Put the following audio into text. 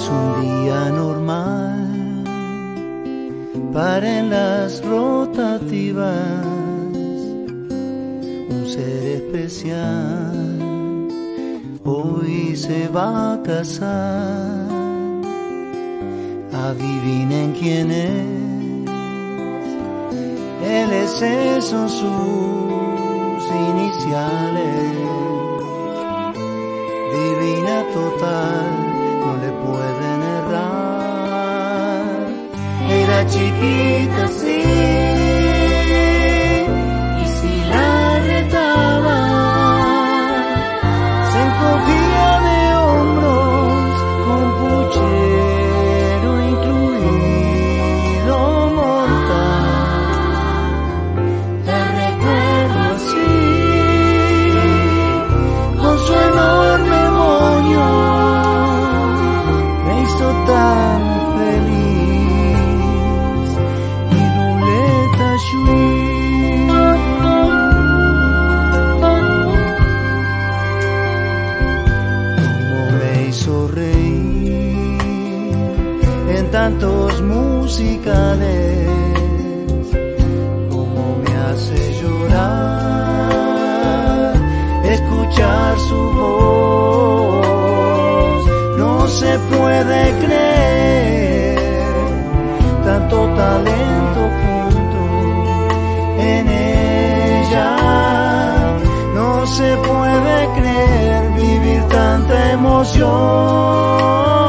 un día normal, paren las rotativas, un ser especial hoy se va a casar. Adivinen quién es, él es, son sus iniciales. Divina total, no le pueden errar. Era chiquita, sí, y si la retaba, se encogía de hombros con puchero incluido mortal. La recuerdo así, con su enorme moño, me hizo tan feliz. Mi ruleta Shui. En tantos musicales, como me hace llorar escuchar su voz. No se puede creer tanto talento junto en ella. No se puede creer vivir tanta emoción.